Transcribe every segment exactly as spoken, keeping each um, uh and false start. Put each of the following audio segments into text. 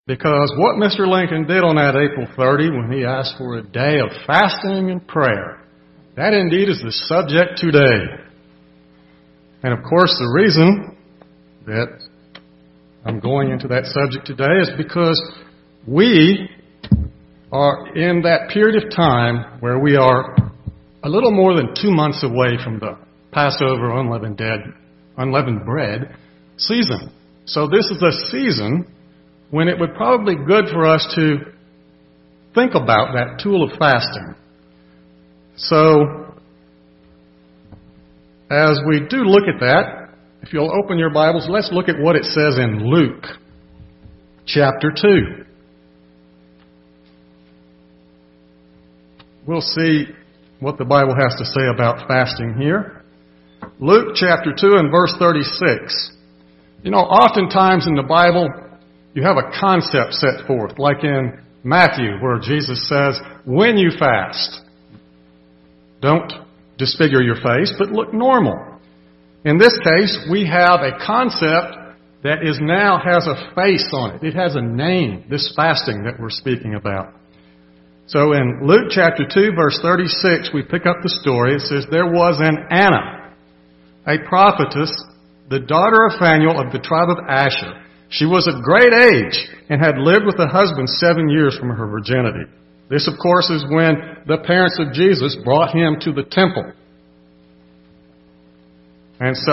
Because what Mister Lincoln did on that April thirtieth when he asked for a day of fasting and prayer, that indeed is the subject today. And of course, the reason that I'm going into that subject today is because we are in that period of time where we are a little more than two months away from the Passover unleavened, dead, unleavened bread season. So this is a season when it would probably be good for us to think about that tool of fasting. So as we do look at that, if you'll open your Bibles, let's look at what it says in Luke chapter two. We'll see what the Bible has to say about fasting here. Luke chapter two and verse thirty-six. You know, oftentimes in the Bible, you have a concept set forth, like in Matthew, where Jesus says, when you fast, don't disfigure your face, but look normal. In this case, we have a concept that is now has a face on it. It has a name, this fasting that we're speaking about. So in Luke chapter two, verse thirty-six, we pick up the story. It says, there was an Anna, a prophetess, the daughter of Phanuel of the tribe of Asher. She was of great age and had lived with a husband seven years from her virginity. This, of course, is when the parents of Jesus brought him to the temple. And so,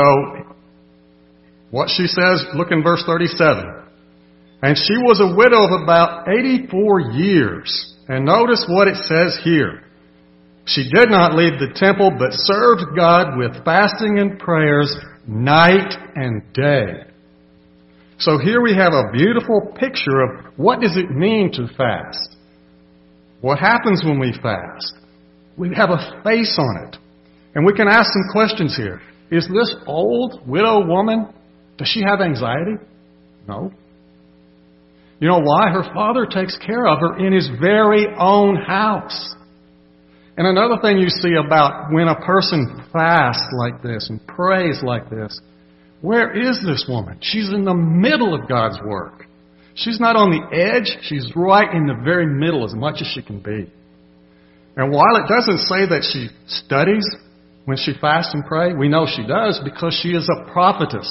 what she says, look in verse thirty-seven. And she was a widow of about eighty-four years. And notice what it says here. She did not leave the temple, but served God with fasting and prayers night and day. So here we have a beautiful picture of what does it mean to fast. What happens when we fast? We have a face on it. And we can ask some questions here. Is this old widow woman, does she have anxiety? No. You know why? Her father takes care of her in his very own house. And another thing you see about when a person fasts like this and prays like this, where is this woman? She's in the middle of God's work. She's not on the edge. She's right in the very middle as much as she can be. And while it doesn't say that she studies when she fasts and prays, we know she does because she is a prophetess.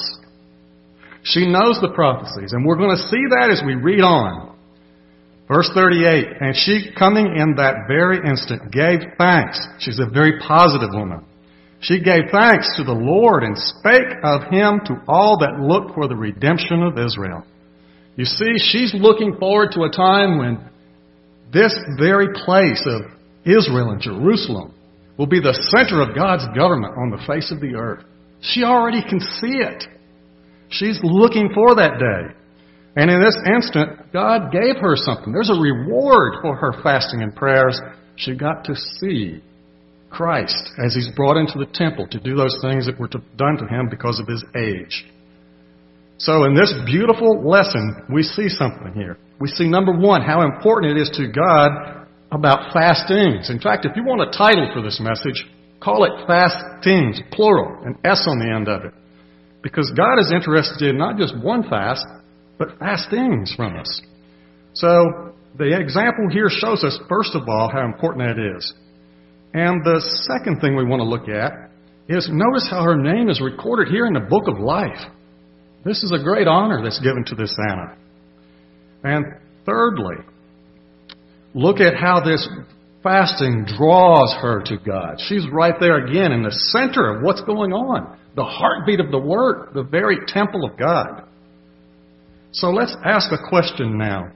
She knows the prophecies. And we're going to see that as we read on. Verse thirty-eight, and she, coming in that very instant, gave thanks. She's a very positive woman. She gave thanks to the Lord and spake of him to all that looked for the redemption of Israel. You see, she's looking forward to a time when this very place of Israel and Jerusalem will be the center of God's government on the face of the earth. She already can see it. She's looking for that day. And in this instant, God gave her something. There's a reward for her fasting and prayers. She got to see Christ as he's brought into the temple to do those things that were done to him because of his age. So in this beautiful lesson, we see something here. We see, number one, how important it is to God about fastings. In fact, if you want a title for this message, call it Fastings, plural, an S on the end of it. Because God is interested in not just one fast, but fastings from us. So the example here shows us, first of all, how important that is. And the second thing we want to look at is notice how her name is recorded here in the book of life. This is a great honor that's given to this Anna. And thirdly, look at how this fasting draws her to God. She's right there again in the center of what's going on. The heartbeat of the Word, the very temple of God. So let's ask a question now.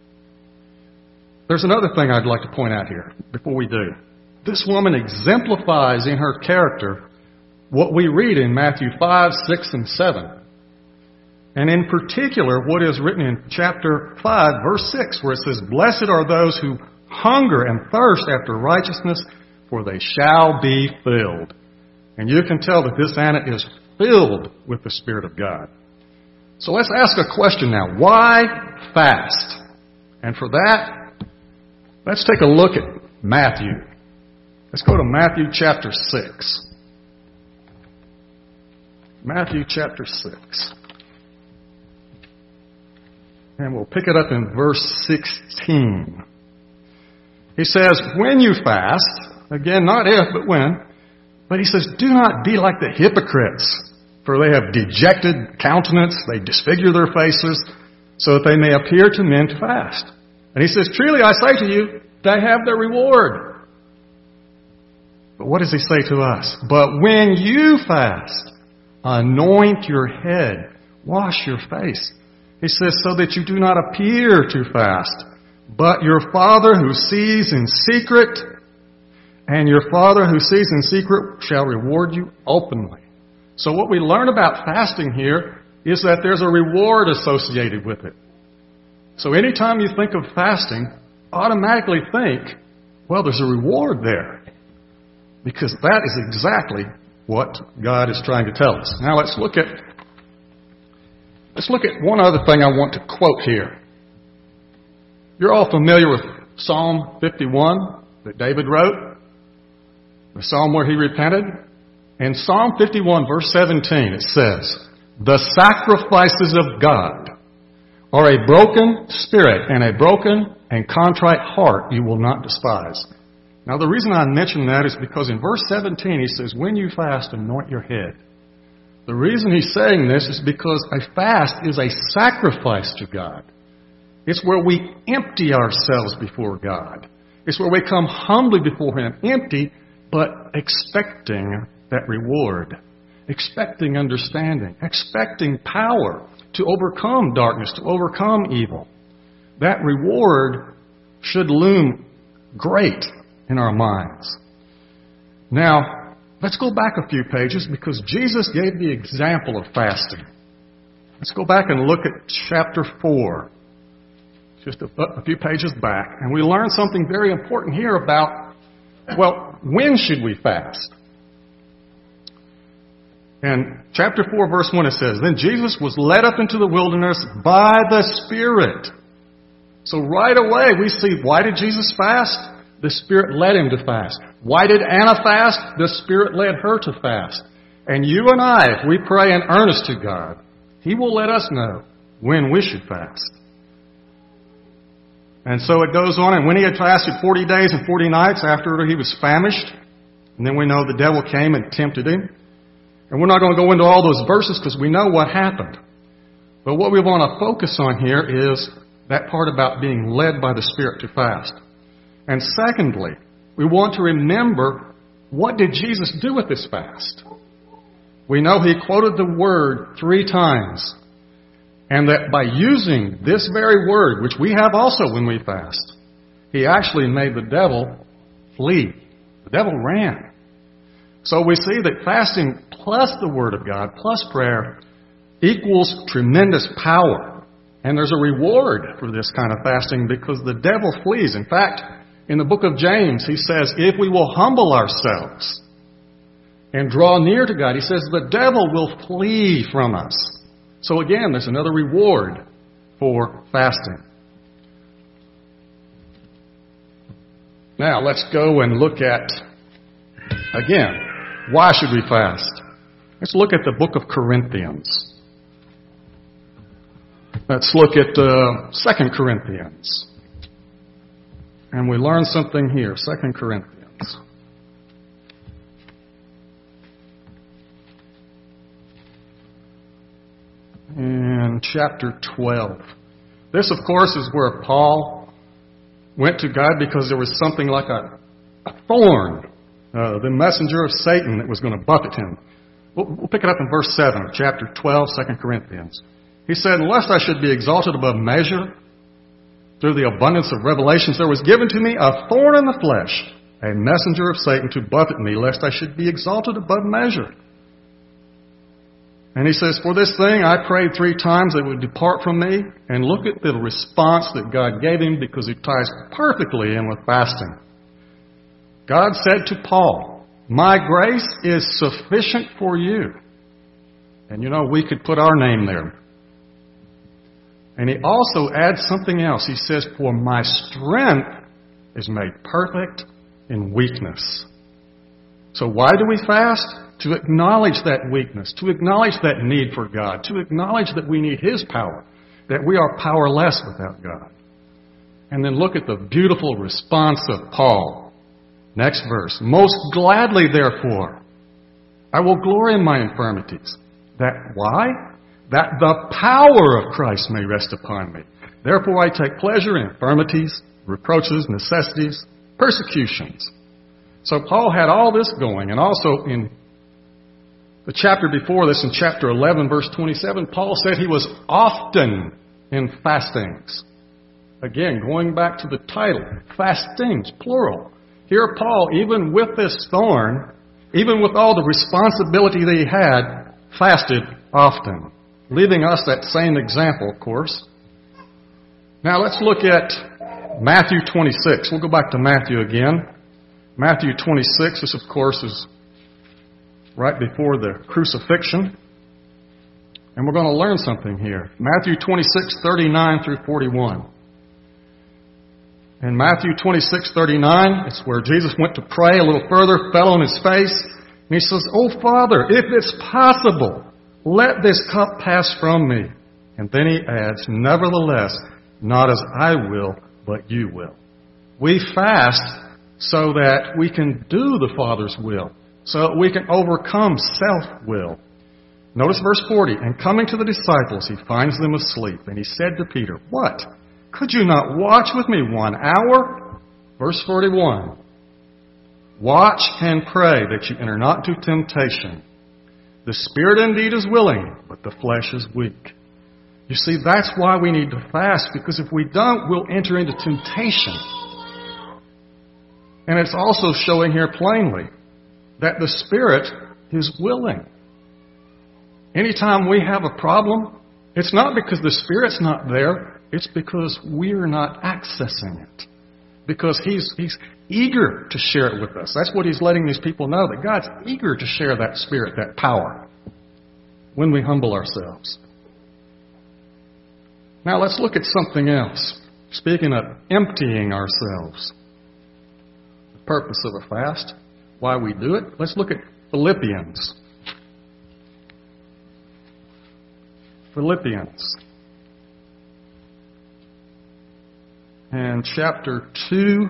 There's another thing I'd like to point out here before we do. This woman exemplifies in her character what we read in Matthew five, six, and seven. And in particular, what is written in chapter five, verse six, where it says, blessed are those who hunger and thirst after righteousness, for they shall be filled. And you can tell that this Anna is filled with the Spirit of God. So let's ask a question now. Why fast? And for that, let's take a look at Matthew. Let's go to Matthew chapter six. Matthew chapter six. And we'll pick it up in verse sixteen. He says, when you fast, again, not if, but when, but he says, do not be like the hypocrites, for they have dejected countenance, they disfigure their faces, so that they may appear to men to fast. And he says, truly I say to you, they have their reward. But what does he say to us? But when you fast, anoint your head, wash your face. He says, so that you do not appear to fast, but your Father who sees in secret, and your Father who sees in secret shall reward you openly. So what we learn about fasting here is that there's a reward associated with it. So anytime you think of fasting, automatically think, well, there's a reward there. Because that is exactly what God is trying to tell us. Now let's look at let's look at one other thing I want to quote here. You're all familiar with Psalm fifty-one that David wrote, the psalm where he repented. In Psalm fifty-one, verse seventeen, it says, the sacrifices of God are a broken spirit, and a broken and contrite heart you will not despise. Now, the reason I mention that is because in verse seventeen, he says, when you fast, anoint your head. The reason he's saying this is because a fast is a sacrifice to God. It's where we empty ourselves before God. It's where we come humbly before Him, empty, but expecting that reward, expecting understanding, expecting power to overcome darkness, to overcome evil. That reward should loom great in our minds. Now, let's go back a few pages because Jesus gave the example of fasting. Let's go back and look at chapter four, just a, a few pages back, and we learn something very important here about, well, when should we fast? And chapter four, verse one, it says, then Jesus was led up into the wilderness by the Spirit. So right away we see, why did Jesus fast? The Spirit led him to fast. Why did Anna fast? The Spirit led her to fast. And you and I, if we pray in earnest to God, He will let us know when we should fast. And so it goes on, and when he had fasted forty days and forty nights, after he was famished, and then we know the devil came and tempted him. And we're not going to go into all those verses because we know what happened. But what we want to focus on here is that part about being led by the Spirit to fast. And secondly, we want to remember, what did Jesus do with this fast? We know He quoted the word three times. And that by using this very word, which we have also when we fast, He actually made the devil flee. The devil ran. So we see that fasting plus the Word of God, plus prayer, equals tremendous power. And there's a reward for this kind of fasting because the devil flees. In fact, in the book of James, he says, if we will humble ourselves and draw near to God, he says, the devil will flee from us. So again, there's another reward for fasting. Now, let's go and look at, again, why should we fast? Let's look at the book of Corinthians. Let's look at uh, Second Corinthians. And we learn something here, Second Corinthians. In chapter twelve. This, of course, is where Paul went to God because there was something like a, a thorn, uh, the messenger of Satan that was going to buffet him. We'll, we'll pick it up in verse seven of chapter twelve, Second Corinthians. He said, lest I should be exalted above measure through the abundance of revelations, there was given to me a thorn in the flesh, a messenger of Satan to buffet me, lest I should be exalted above measure. And he says, for this thing I prayed three times that it would depart from me. And look at the response that God gave him because it ties perfectly in with fasting. God said to Paul, my grace is sufficient for you. And you know, we could put our name there. And he also adds something else. He says, for my strength is made perfect in weakness. So why do we fast? To acknowledge that weakness, to acknowledge that need for God, to acknowledge that we need His power. that we are powerless without God. And then look at the beautiful response of Paul. Next verse. Most gladly, therefore, I will glory in my infirmities. That why? That the power of Christ may rest upon me. Therefore I take pleasure in infirmities, reproaches, necessities, persecutions. So Paul had all this going, and also in the chapter before this, in chapter eleven, verse twenty-seven, Paul said he was often in fastings. Again, going back to the title, fastings, plural. Here Paul, even with this thorn, even with all the responsibility that he had, fasted often, leaving us that same example, of course. Now let's look at Matthew twenty-six. We'll go back to Matthew again. Matthew twenty-six, this of course is right before the crucifixion. And we're going to learn something here. Matthew twenty-six, thirty-nine through forty-one. In Matthew twenty-six, thirty-nine, it's where Jesus went to pray a little further, fell on his face, and he says, "Oh, Father, if it's possible, let this cup pass from me." And then he adds, "Nevertheless, not as I will, but you will." We fast so that we can do the Father's will, so that we can overcome self-will. Notice verse forty. And coming to the disciples, he finds them asleep. And he said to Peter, "What? Could you not watch with me one hour?" Verse forty-one. "Watch and pray that you enter not into temptation. The spirit indeed is willing, but the flesh is weak." You see, that's why we need to fast, because if we don't, we'll enter into temptation. And it's also showing here plainly that the spirit is willing. Anytime we have a problem, it's not because the spirit's not there, it's because we're not accessing it. Because he's, he's eager to share it with us. That's what he's letting these people know, that God's eager to share that spirit, that power, when we humble ourselves. Now let's look at something else. Speaking of emptying ourselves, the purpose of a fast, why we do it, let's look at Philippians. Philippians. And chapter two.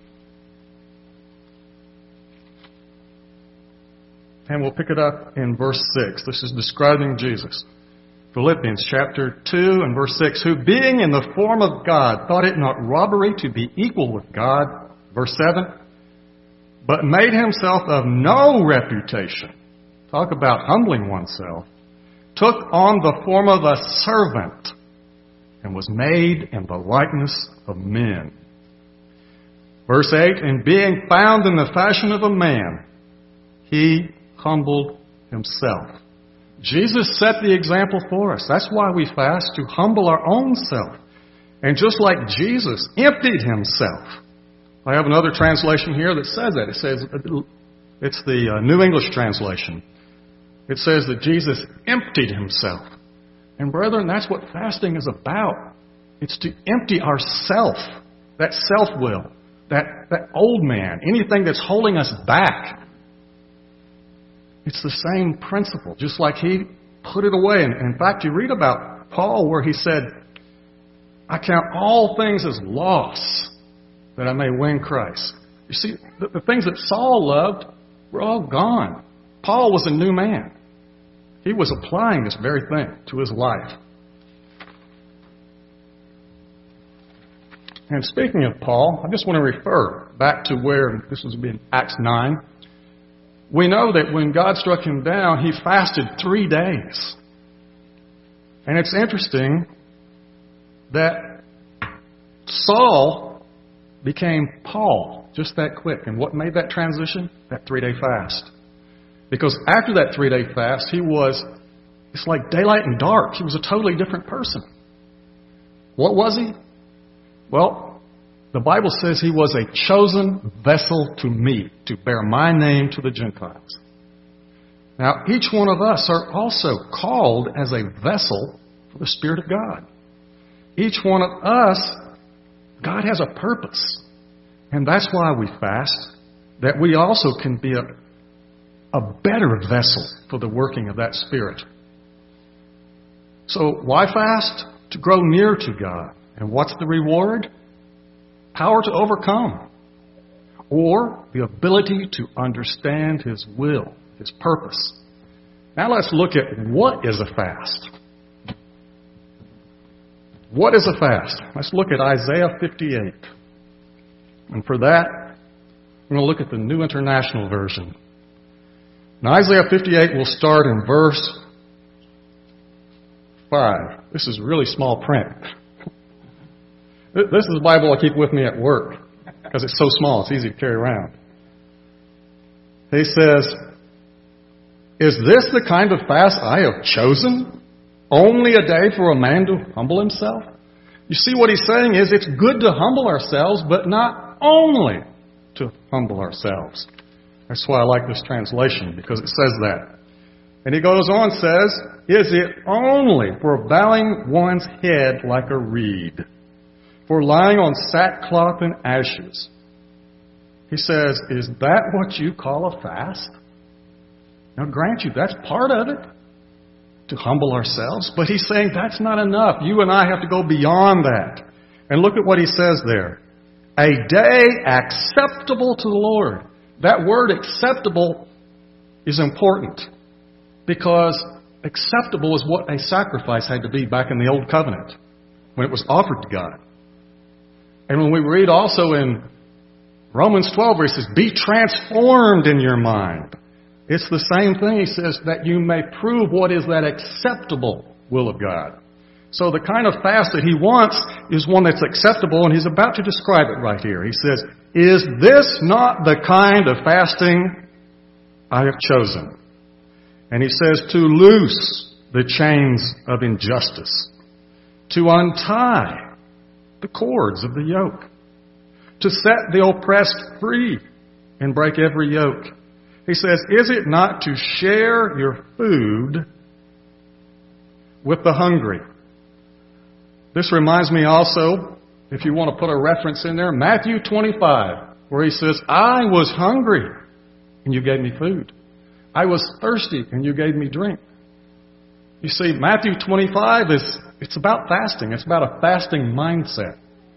And we'll pick it up in verse six. This is describing Jesus. Philippians chapter two and verse six. "Who being in the form of God, thought it not robbery to be equal with God." Verse seven. "But made himself of no reputation." Talk about humbling oneself. "Took on the form of a servant, and was made in the likeness of men." Verse eight. "And being found in the fashion of a man, he humbled himself." Jesus set the example for us. That's why we fast, to humble our own self. And just like Jesus emptied himself. I have another translation here that says that. It says, it's the uh, New English translation. It says that Jesus emptied himself. And brethren, that's what fasting is about. It's to empty ourself, that self-will, that, that old man, anything that's holding us back. It's the same principle, just like he put it away. And in fact, you read about Paul where he said, "I count all things as loss that I may win Christ." You see, the, the things that Saul loved were all gone. Paul was a new man. He was applying this very thing to his life. And speaking of Paul, I just want to refer back to where, this was in Acts nine. We know that when God struck him down, he fasted three days. And it's interesting that Saul became Paul just that quick. And what made that transition? That three-day fast. Because after that three-day fast, he was, it's like daylight and dark. He was a totally different person. What was he? Well, the Bible says he was a chosen vessel to me, to bear my name to the Gentiles. Now, each one of us are also called as a vessel for the Spirit of God. Each one of us, God has a purpose. And that's why we fast, that we also can be a, a better vessel for the working of that Spirit. So, why fast? to grow near to God. And what's the reward? Power to overcome. Or the ability to understand His will, His purpose. Now let's look at what is a fast. What is a fast? Let's look at Isaiah fifty-eight. And for that, we're going to look at the New International Version. Now Isaiah fifty-eight will start in verse five. This is really small print. This is the Bible I keep with me at work because it's so small, it's easy to carry around. He says, "Is this the kind of fast I have chosen? Only a day for a man to humble himself?" You see, what he's saying is it's good to humble ourselves, but not only to humble ourselves. That's why I like this translation, because it says that. And he goes on and says, "Is it only for bowing one's head like a reed, for lying on sackcloth and ashes?" He says, "Is that what you call a fast?" Now, grant you, that's part of it, to humble ourselves. But he's saying that's not enough. You and I have to go beyond that. And look at what he says there. A day acceptable to the Lord. That word acceptable is important, because acceptable is what a sacrifice had to be back in the Old Covenant, when it was offered to God. And when we read also in Romans twelve, where he says, "Be transformed in your mind." It's the same thing. He says that you may prove what is that acceptable will of God. So the kind of fast that he wants is one that's acceptable, and he's about to describe it right here. He says, "Is this not the kind of fasting I have chosen?" And he says, "To loose the chains of injustice, to untie the cords of the yoke, to set the oppressed free and break every yoke." He says, "Is it not to share your food with the hungry?" This reminds me also, if you want to put a reference in there, Matthew twenty-five, where he says, "I was hungry and you gave me food. I was thirsty and you gave me drink." You see, Matthew twenty-five is, it's about fasting. It's about a fasting mindset.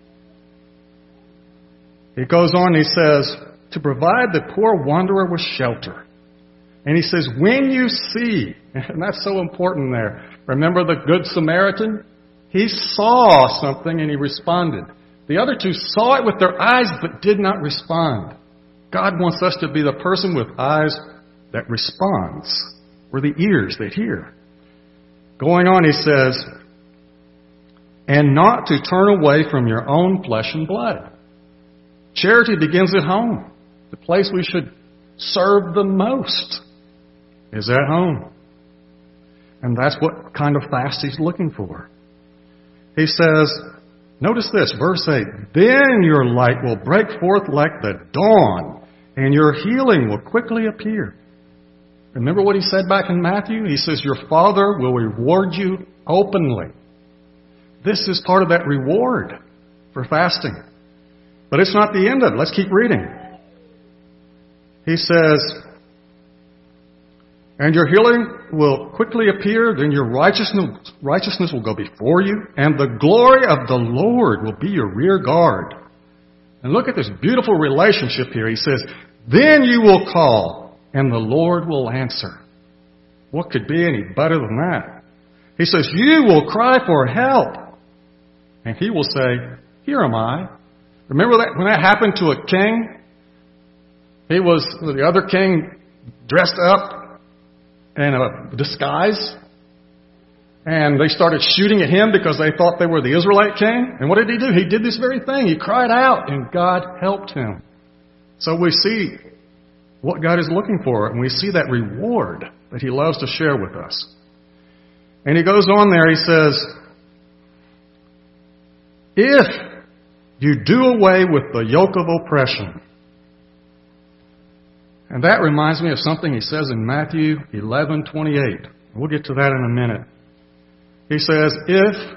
He goes on, he says, "To provide the poor wanderer with shelter." And he says, when you see, and that's so important there. Remember the Good Samaritan? He saw something and he responded. The other two saw it with their eyes but did not respond. God wants us to be the person with eyes that responds, or the ears that hear. Going on, he says, "And not to turn away from your own flesh and blood." Charity begins at home. The place we should serve the most is at home. And that's what kind of fast he's looking for. He says, notice this, verse eight, "Then your light will break forth like the dawn, and your healing will quickly appear." Remember what he said back in Matthew? He says, your Father will reward you openly. This is part of that reward for fasting. But it's not the end of it. Let's keep reading. He says, "And your healing will quickly appear, then your righteousness, righteousness will go before you, and the glory of the Lord will be your rear guard." And look at this beautiful relationship here. He says, "Then you will call, and the Lord will answer." What could be any better than that? He says, "You will cry for help, and he will say, here am I." Remember that when that happened to a king? He was, the other king dressed up in a disguise, and they started shooting at him because they thought they were the Israelite king. And what did he do? He did this very thing. He cried out, and God helped him. So we see what God is looking for, and we see that reward that he loves to share with us. And he goes on there, he says, "If you do away with the yoke of oppression." And that reminds me of something he says in Matthew eleven twenty-eight. We'll get to that in a minute. He says, "If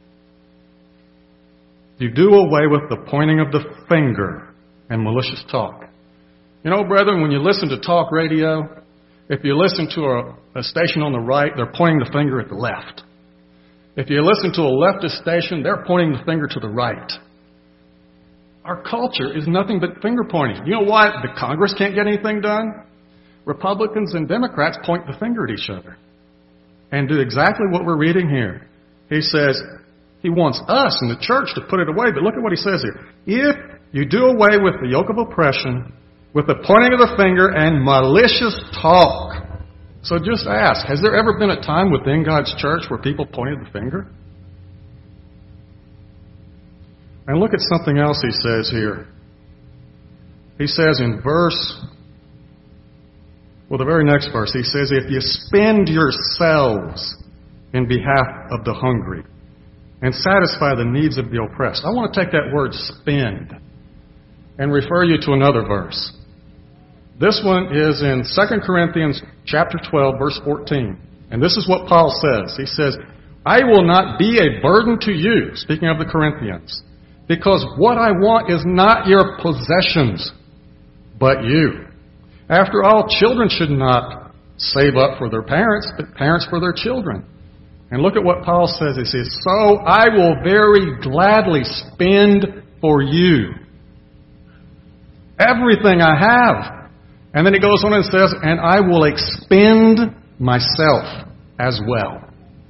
you do away with the pointing of the finger and malicious talk." You know, brethren, when you listen to talk radio, if you listen to a, a station on the right, they're pointing the finger at the left. If you listen to a leftist station, they're pointing the finger to the right. Our culture is nothing but finger pointing. You know why the Congress can't get anything done? Republicans and Democrats point the finger at each other and do exactly what we're reading here. He says he wants us in the church to put it away, but look at what he says here. If you do away with the yoke of oppression, with the pointing of the finger and malicious talk. So just ask, has there ever been a time within God's church where people pointed the finger? And look at something else he says here. He says in verse, well, the very next verse, he says, if you spend yourselves in behalf of the hungry and satisfy the needs of the oppressed. I want to take that word spend and refer you to another verse. This one is in Second Corinthians chapter twelve, verse fourteen. And this is what Paul says. He says, I will not be a burden to you, speaking of the Corinthians, because what I want is not your possessions, but you. After all, children should not save up for their parents, but parents for their children. And look at what Paul says. He says, so I will very gladly spend for you everything I have. And then he goes on and says, and I will expend myself as well.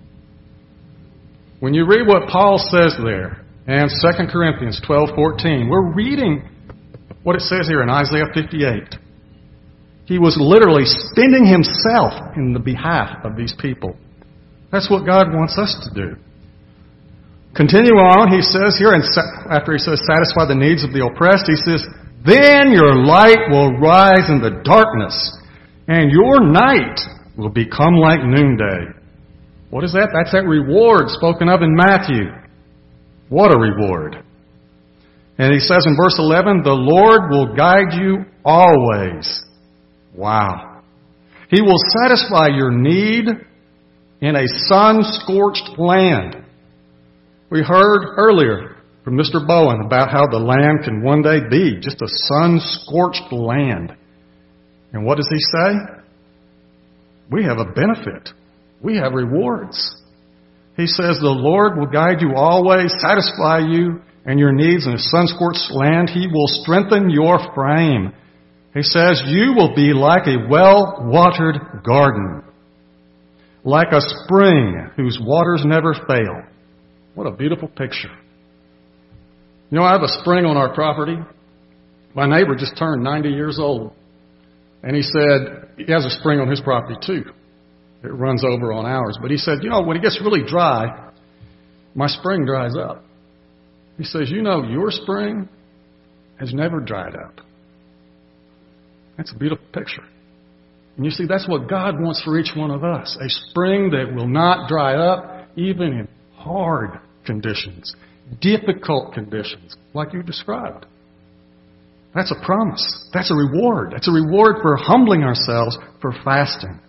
When you read what Paul says there in Second Corinthians twelve fourteen, we're reading what it says here in Isaiah fifty-eight. He was literally spending himself in the behalf of these people. That's what God wants us to do. Continue on, he says here, and after he says satisfy the needs of the oppressed, he says, then your light will rise in the darkness, and your night will become like noonday. What is that? That's that reward spoken of in Matthew. What a reward. And he says in verse eleven, the Lord will guide you always. Wow. He will satisfy your need in a sun-scorched land. We heard earlier from Mister Bowen about how the land can one day be just a sun-scorched land. And what does he say? We have a benefit. We have rewards. He says the Lord will guide you always, satisfy you and your needs in a sun-scorched land. He will strengthen your frame. He says you will be like a well-watered garden, like a spring whose waters never fail. What a beautiful picture. You know, I have a spring on our property. My neighbor just turned ninety years old. And he said, he has a spring on his property too. It runs over on ours. But he said, you know, when it gets really dry, my spring dries up. He says, you know, your spring has never dried up. That's a beautiful picture. And you see, that's what God wants for each one of us. A spring that will not dry up even in hard conditions. Difficult conditions, like you described. That's a promise. That's a reward. That's a reward for humbling ourselves, for fasting.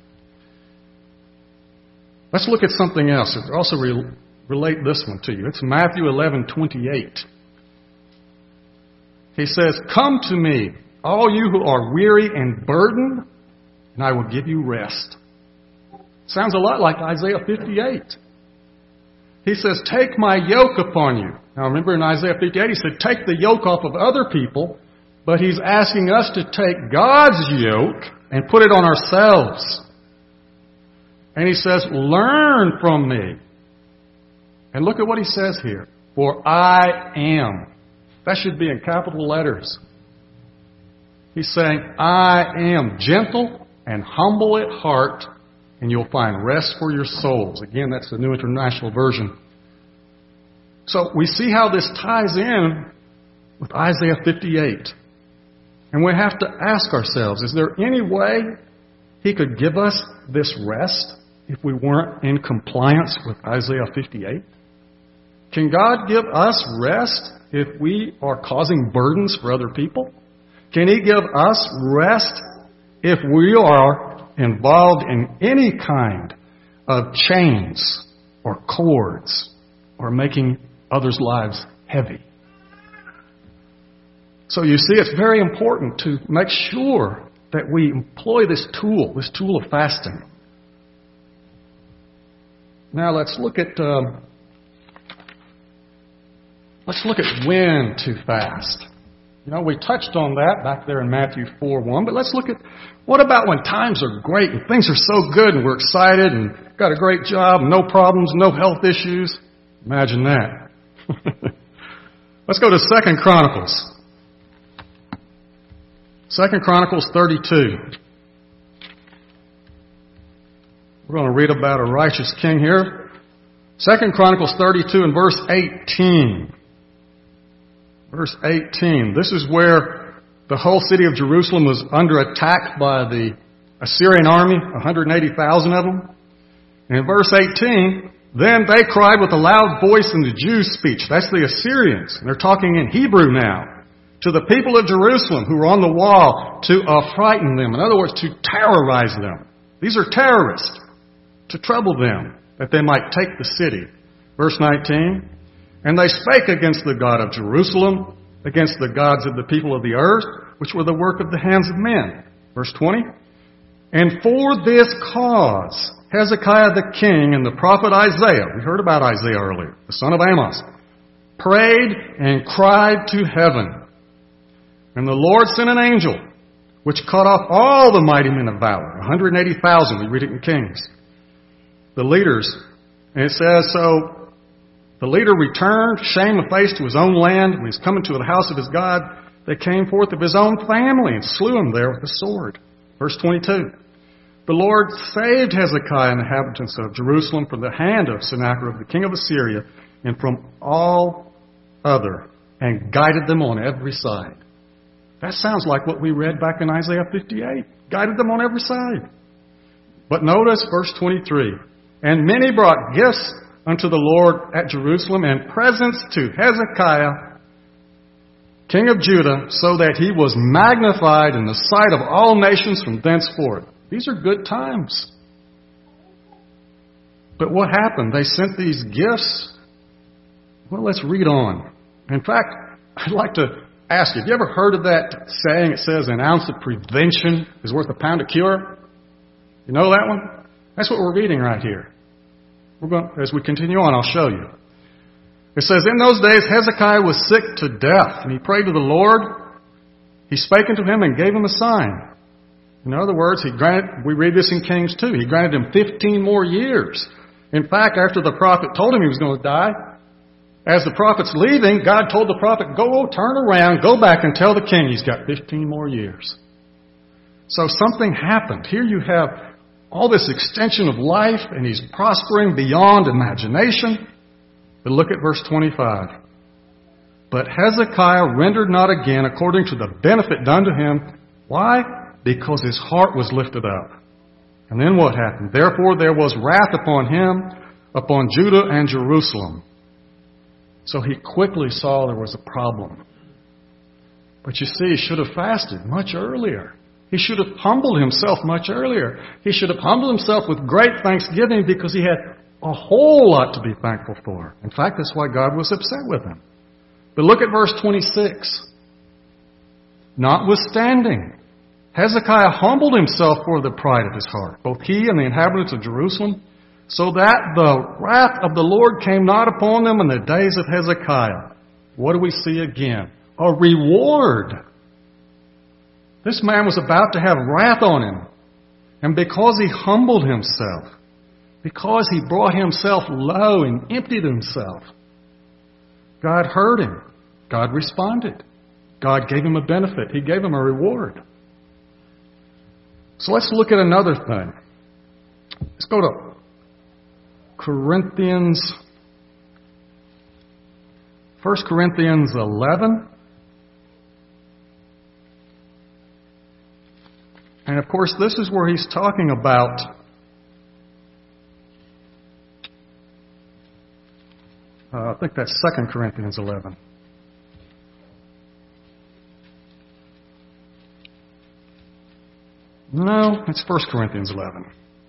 Let's look at something else. I'll also re- relate this one to you. It's Matthew eleven twenty-eight. He says, come to me, all you who are weary and burdened, and I will give you rest. Sounds a lot like Isaiah fifty-eight. He says, take my yoke upon you. Now remember in Isaiah fifty-eight, he said, take the yoke off of other people, but he's asking us to take God's yoke and put it on ourselves. And he says, learn from me. And look at what he says here. For I am. That should be in capital letters. He's saying, I am gentle and humble at heart, and you'll find rest for your souls. Again, that's the New International Version. So we see how this ties in with Isaiah fifty-eight. And we have to ask ourselves, is there any way he could give us this rest if we weren't in compliance with Isaiah fifty-eight? Can God give us rest if we are causing burdens for other people? Can he give us rest if we are involved in any kind of chains or cords or making others' lives heavy? So you see, it's very important to make sure that we employ this tool, this tool of fasting. Now let's look at um, Let's look at when too fast. You know, we touched on that back there in Matthew four one, but let's look at what about when times are great and things are so good and we're excited and got a great job, no problems, no health issues. Imagine that. Let's go to Second Chronicles. Second Chronicles thirty-two. We're going to read about a righteous king here. Second Chronicles thirty-two and verse eighteen. Verse eighteen. This is where the whole city of Jerusalem was under attack by the Assyrian army, one hundred eighty thousand of them. And in verse eighteen, then they cried with a loud voice in the Jews' speech. That's the Assyrians. And they're talking in Hebrew now. To the people of Jerusalem who were on the wall to uh, frighten them. In other words, to terrorize them. These are terrorists. To trouble them, that they might take the city. Verse nineteen. And they spake against the God of Jerusalem, against the gods of the people of the earth, which were the work of the hands of men. Verse twenty. And for this cause, Hezekiah the king and the prophet Isaiah, we heard about Isaiah earlier, the son of Amos, prayed and cried to heaven. And the Lord sent an angel, which cut off all the mighty men of valor, one hundred eighty thousand, we read it in Kings. The leaders, and it says, so the leader returned, shame-faced, to his own land. When he's coming to the house of his God, they came forth of his own family and slew him there with a sword. Verse twenty-two. The Lord saved Hezekiah and the inhabitants of Jerusalem from the hand of Sennacherib, the king of Assyria, and from all other, and guided them on every side. That sounds like what we read back in Isaiah fifty-eight. Guided them on every side. But notice verse twenty-three. And many brought gifts unto the Lord at Jerusalem, and presents to Hezekiah, king of Judah, so that he was magnified in the sight of all nations from thenceforth. These are good times. But what happened? They sent these gifts. Well, let's read on. In fact, I'd like to ask you, have you ever heard of that saying? It says, an ounce of prevention is worth a pound of cure. You know that one? That's what we're reading right here. We're going, as we continue on, I'll show you. It says, in those days Hezekiah was sick to death, and he prayed to the Lord. He spake unto him and gave him a sign. In other words, he granted, we read this in Kings two, he granted him fifteen more years. In fact, after the prophet told him he was going to die, as the prophet's leaving, God told the prophet, go turn around, go back and tell the king he's got fifteen more years. So something happened. Here you have all this extension of life, and he's prospering beyond imagination. But look at verse twenty-five. But Hezekiah rendered not again according to the benefit done to him. Why? Because his heart was lifted up. And then what happened? Therefore there was wrath upon him, upon Judah and Jerusalem. So he quickly saw there was a problem. But you see, he should have fasted much earlier. He should have humbled himself much earlier. He should have humbled himself with great thanksgiving because he had a whole lot to be thankful for. In fact, that's why God was upset with him. But look at verse twenty-six. Notwithstanding, Hezekiah humbled himself for the pride of his heart, both he and the inhabitants of Jerusalem, so that the wrath of the Lord came not upon them in the days of Hezekiah. What do we see again? A reward. This man was about to have wrath on him. And because he humbled himself, because he brought himself low and emptied himself, God heard him. God responded. God gave him a benefit. He gave him a reward. So let's look at another thing. Let's go to Corinthians, First Corinthians eleven. And of course, this is where he's talking about uh, I think that's Second Corinthians eleven. No, it's First Corinthians eleven.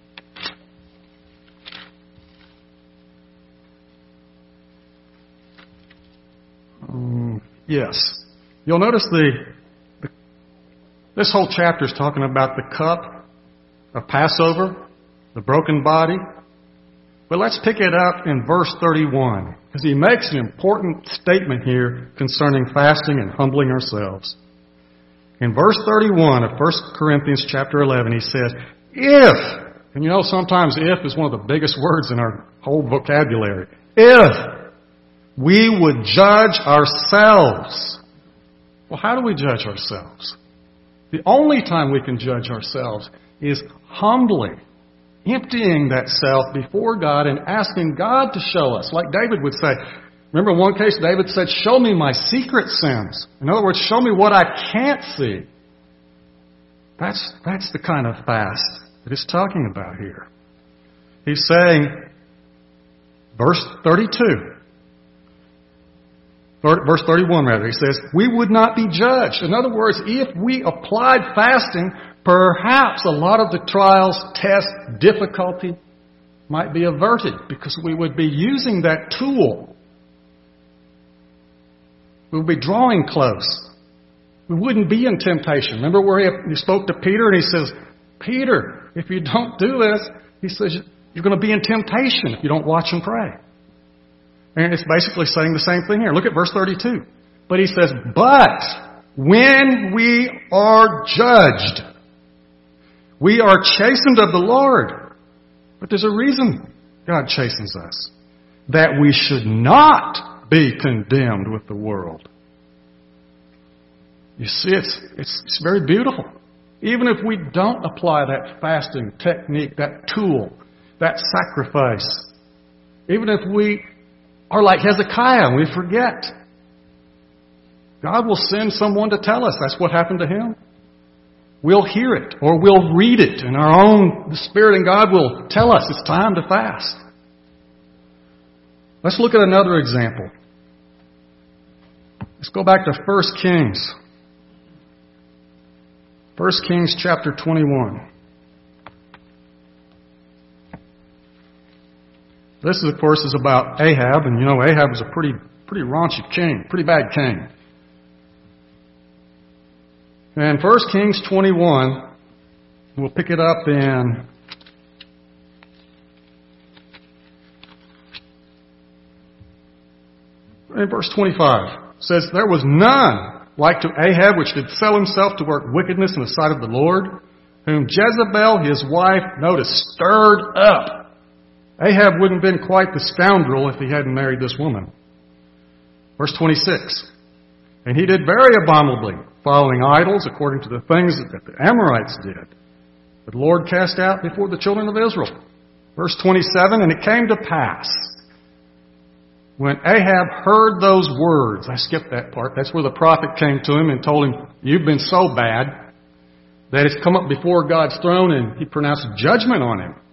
Um, yes. You'll notice the, the this whole chapter is talking about the cup of Passover, the broken body, But let's pick it up in verse thirty-one, because he makes an important statement here concerning fasting and humbling ourselves. In verse thirty-one of First Corinthians chapter eleven, he says, if, and you know sometimes if is one of the biggest words in our whole vocabulary, if we would judge ourselves. Well, how do we judge ourselves? The only time we can judge ourselves is humbly emptying that self before God and asking God to show us. Like David would say, remember in one case David said, show me my secret sins. In other words, show me what I can't see. That's, that's the kind of fast that he's talking about here. He's saying, verse thirty-two, verse thirty-one rather, he says, we would not be judged. In other words, if we applied fasting, perhaps a lot of the trials, tests, difficulty might be averted because we would be using that tool. We would be drawing close. We wouldn't be in temptation. Remember where he spoke to Peter and he says, Peter, if you don't do this, he says, you're going to be in temptation if you don't watch and pray. And it's basically saying the same thing here. Look at verse thirty-two. But he says, but when we are judged, we are chastened of the Lord. But there's a reason God chastens us. That we should not be condemned with the world. You see, it's, it's, it's very beautiful. Even if we don't apply that fasting technique, that tool, that sacrifice, even if we are like Hezekiah and we forget, God will send someone to tell us. That's what happened to him. We'll hear it or we'll read it in our own, the Spirit and God will tell us it's time to fast. Let's look at another example. Let's go back to First Kings. First Kings chapter twenty-one. This, is, of course, is about Ahab, and you know Ahab was a pretty, pretty raunchy king, pretty bad king. And First Kings twenty-one, we'll pick it up in in verse twenty-five. It says, there was none like to Ahab, which did sell himself to work wickedness in the sight of the Lord, whom Jezebel, his wife, notice, stirred up. Ahab wouldn't have been quite the scoundrel if he hadn't married this woman. Verse twenty-six. And he did very abominably, following idols according to the things that the Amorites did. But the Lord cast out before the children of Israel. Verse twenty-seven. And it came to pass, when Ahab heard those words, I skipped that part, that's where the prophet came to him and told him, you've been so bad that it's come up before God's throne, and he pronounced judgment on him.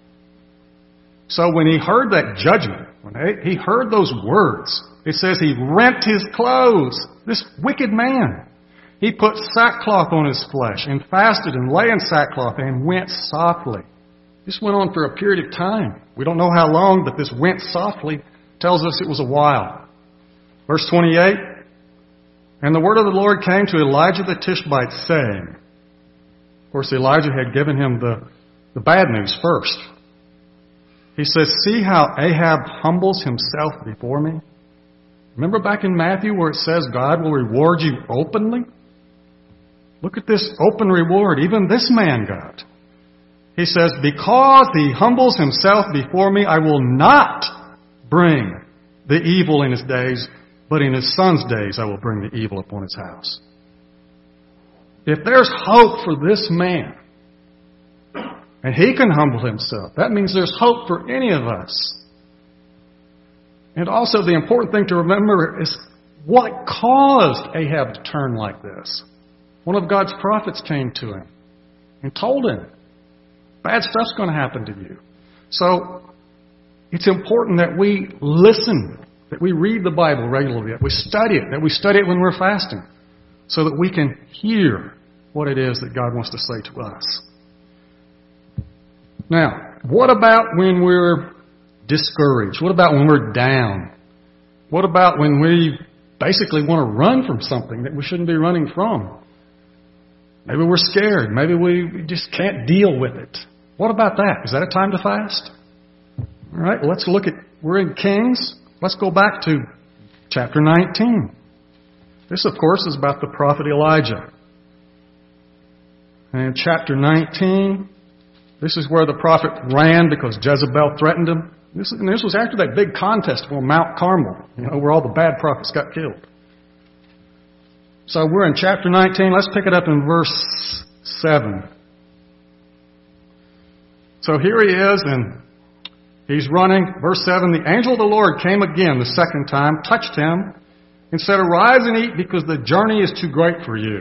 So when he heard that judgment, when he heard those words, it says he rent his clothes. This wicked man. He put sackcloth on his flesh and fasted and lay in sackcloth and went softly. This went on for a period of time. We don't know how long, but this went softly tells us it was a while. Verse twenty-eight. And the word of the Lord came to Elijah the Tishbite, saying, of course Elijah had given him the, the bad news first. He says, see how Ahab humbles himself before me? Remember back in Matthew where it says God will reward you openly? Look at this open reward even this man got. He says, because he humbles himself before me, I will not bring the evil in his days, but in his son's days I will bring the evil upon his house. If there's hope for this man, and he can humble himself, that means there's hope for any of us. And also the important thing to remember is what caused Ahab to turn like this. One of God's prophets came to him and told him, bad stuff's going to happen to you. So it's important that we listen, that we read the Bible regularly, that we study it, that we study it when we're fasting, so that we can hear what it is that God wants to say to us. Now, what about when we're discouraged? What about when we're down? What about when we basically want to run from something that we shouldn't be running from? Maybe we're scared. Maybe we just can't deal with it. What about that? Is that a time to fast? All right, let's look at, we're in Kings. Let's go back to chapter nineteen. This, of course, is about the prophet Elijah. And in chapter nineteen, this is where the prophet ran because Jezebel threatened him. This, and this was after that big contest on Mount Carmel, you know, where all the bad prophets got killed. So we're in chapter nineteen. Let's pick it up in verse seven. So here he is, and he's running. Verse seven, the angel of the Lord came again the second time, touched him, and said, arise and eat, because the journey is too great for you.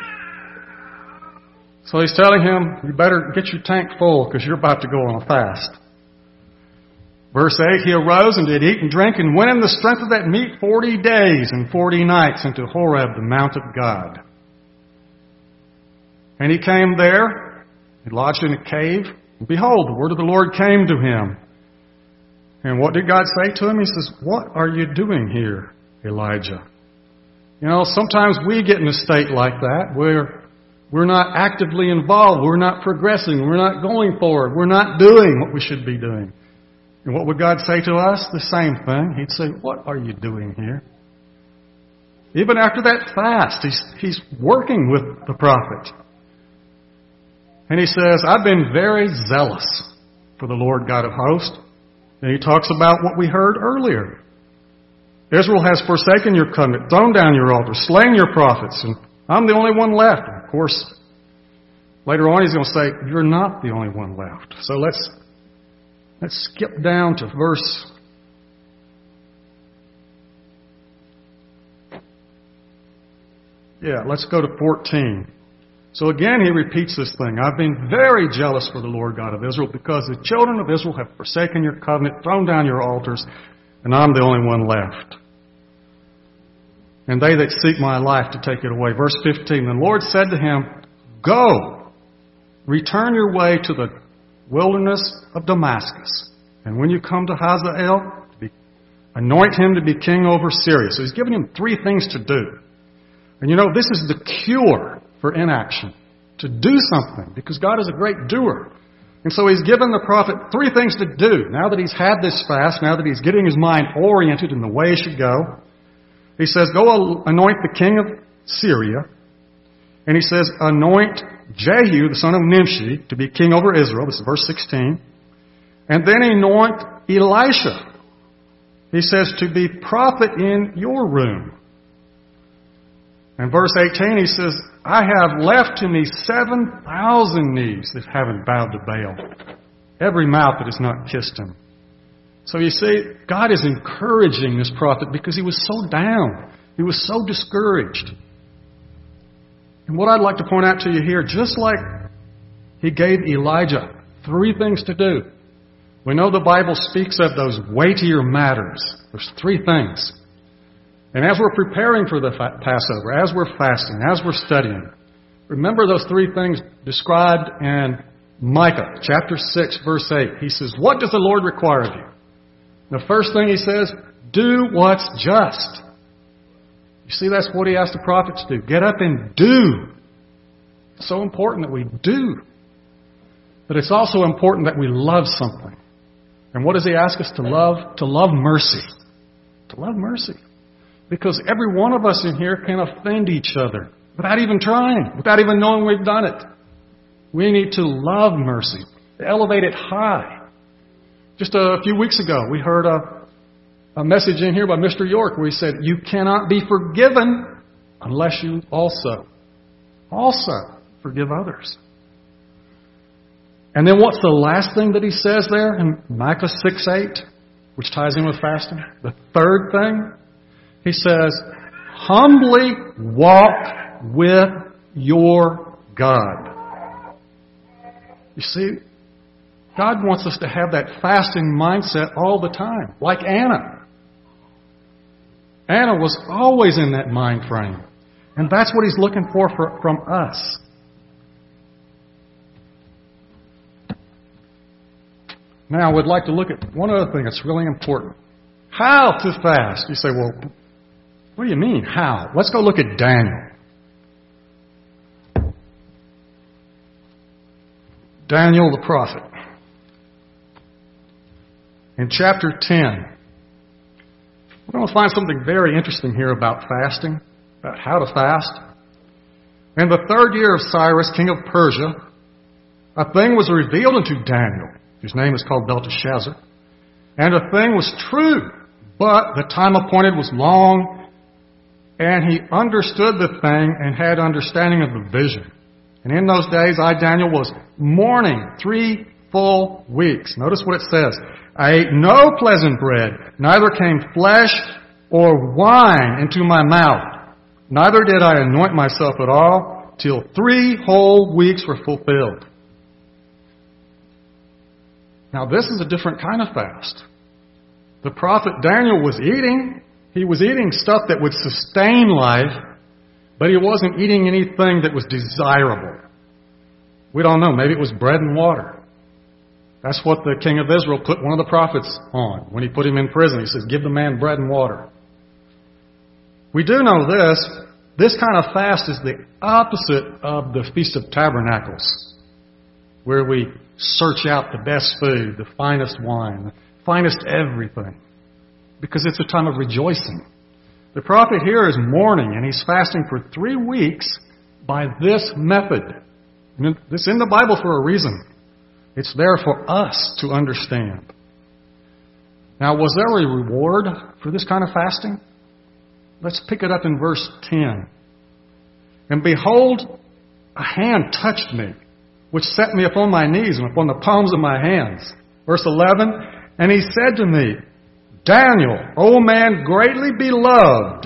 So he's telling him, you better get your tank full, because you're about to go on a fast. Verse eight, he arose and did eat and drink, and went in the strength of that meat forty days and forty nights into Horeb, the mount of God. And he came there, he lodged in a cave, and behold, the word of the Lord came to him. And what did God say to him? He says, what are you doing here, Elijah? You know, sometimes we get in a state like that where we're not actively involved, we're not progressing, we're not going forward, we're not doing what we should be doing. And what would God say to us? The same thing. He'd say, what are you doing here? Even after that fast, he's, he's working with the prophet. And he says, I've been very zealous for the Lord God of hosts. And he talks about what we heard earlier. Israel has forsaken your covenant, thrown down your altar, slain your prophets, and I'm the only one left. And of course, later on he's going to say, you're not the only one left. So let's let's skip down to verse Yeah, let's go to fourteen. So again, he repeats this thing. I've been very jealous for the Lord God of Israel, because the children of Israel have forsaken your covenant, thrown down your altars, and I'm the only one left. And they that seek my life to take it away. Verse fifteen, the Lord said to him, go, return your way to the wilderness of Damascus. And when you come to Hazael, anoint him to be king over Syria. So he's giving him three things to do. And you know, this is the cure for inaction. To do something, because God is a great doer. And so he's given the prophet three things to do. Now that he's had this fast, now that he's getting his mind oriented in the way he should go, he says, go anoint the king of Syria. And he says, anoint Jehu, the son of Nimshi, to be king over Israel. This is verse sixteen. And then anoint Elisha. He says, to be prophet in your room. And verse eighteen, he says, I have left to me seven thousand knees that haven't bowed to Baal, every mouth that has not kissed him. So you see, God is encouraging this prophet because he was so down. He was so discouraged. And what I'd like to point out to you here, just like he gave Elijah three things to do. We know the Bible speaks of those weightier matters. There's three things. And as we're preparing for the Passover, as we're fasting, as we're studying, remember those three things described in Micah chapter six, verse eight. He says, what does the Lord require of you? The first thing he says, do what's just. You see, that's what he asked the prophets to do. Get up and do. It's so important that we do. But it's also important that we love something. And what does he ask us to love? To love mercy. To love mercy. Because every one of us in here can offend each other without even trying, without even knowing we've done it. We need to love mercy, to elevate it high. Just a few weeks ago, we heard a, a message in here by Mister York where he said, you cannot be forgiven unless you also, also forgive others. And then what's the last thing that he says there in Micah six eight, which ties in with fasting? The third thing, he says, humbly walk with your God. You see, God wants us to have that fasting mindset all the time, like Anna. Anna was always in that mind frame. And that's what he's looking for, for from us. Now, I would like to look at one other thing that's really important. How to fast. You say, well, what do you mean, how? Let's go look at Daniel. Daniel the prophet. in chapter ten. We're going to find something very interesting here about fasting, about how to fast. In the third year of Cyrus, king of Persia, a thing was revealed unto Daniel, whose name is called Belteshazzar, and a thing was true, but the time appointed was long, and he understood the thing and had understanding of the vision. And in those days I, Daniel, was mourning three full weeks. Notice what it says. I ate no pleasant bread, neither came flesh or wine into my mouth. Neither did I anoint myself at all, till three whole weeks were fulfilled. Now this is a different kind of fast. The prophet Daniel was eating. He was eating stuff that would sustain life, but he wasn't eating anything that was desirable. We don't know. Maybe it was bread and water. That's what the king of Israel put one of the prophets on when he put him in prison. He says, give the man bread and water. We do know this. This kind of fast is the opposite of the Feast of Tabernacles, where we search out the best food, the finest wine, the finest everything, because it's a time of rejoicing. The prophet here is mourning, and he's fasting for three weeks by this method. And it's in the Bible for a reason. It's there for us to understand. Now, was there a reward for this kind of fasting? Let's pick it up in verse ten. And behold, a hand touched me, which set me upon my knees and upon the palms of my hands. Verse eleven, and he said to me, Daniel, O man greatly beloved.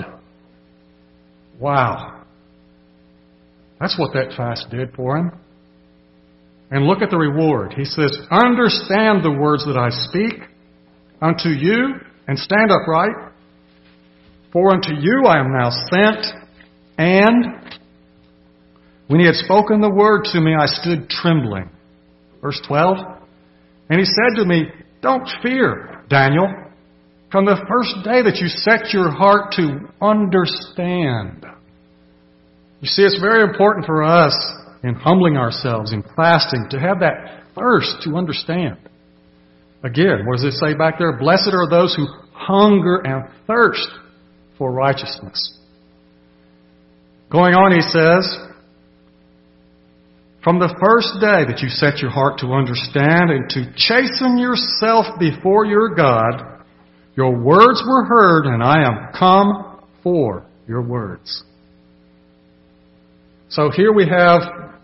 Wow. That's what that fast did for him. And look at the reward. He says, understand the words that I speak unto you, and stand upright. For unto you I am now sent. And when he had spoken the word to me, I stood trembling. Verse twelve. And he said to me, don't fear, Daniel. From the first day that you set your heart to understand. You see, it's very important for us in humbling ourselves, in fasting, to have that thirst to understand. Again, what does it say back there? Blessed are those who hunger and thirst for righteousness. Going on, he says, from the first day that you set your heart to understand and to chasten yourself before your God, your words were heard, and I am come for your words. So here we have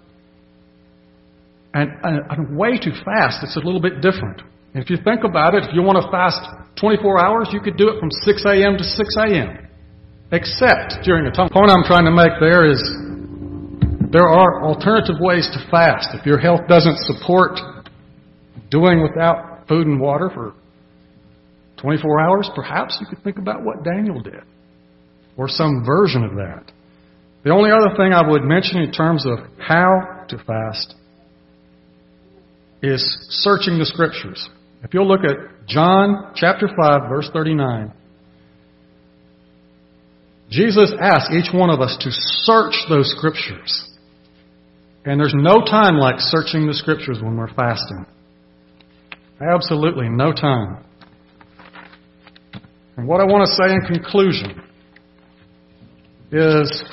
an, a, a way to fast that's a little bit different. And if you think about it, if you want to fast twenty-four hours, you could do it from six a.m. to six a.m. Except during the time. The point I'm trying to make there is there are alternative ways to fast. If your health doesn't support doing without food and water for twenty-four hours, perhaps you could think about what Daniel did, or some version of that. The only other thing I would mention in terms of how to fast is searching the Scriptures. If you'll look at John chapter five, verse thirty-nine, Jesus asked each one of us to search those Scriptures. And there's no time like searching the Scriptures when we're fasting. Absolutely no time. And what I want to say in conclusion is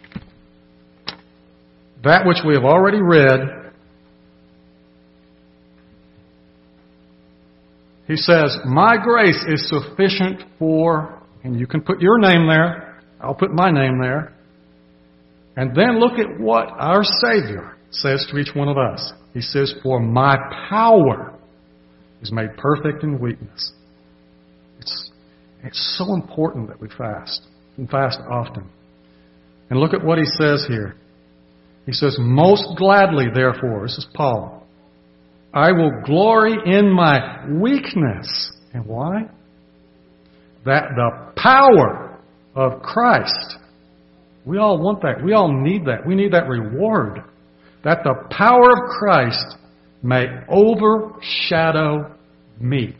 that which we have already read. He says, my grace is sufficient for, and you can put your name there, I'll put my name there. And then look at what our Savior says to each one of us. He says, for my power is made perfect in weakness. It's It's so important that we fast, and fast often. And look at what he says here. He says, most gladly, therefore, this is Paul, I will glory in my weakness. And why? That the power of Christ, we all want that. We all need that. We need that reward. That the power of Christ may overshadow me.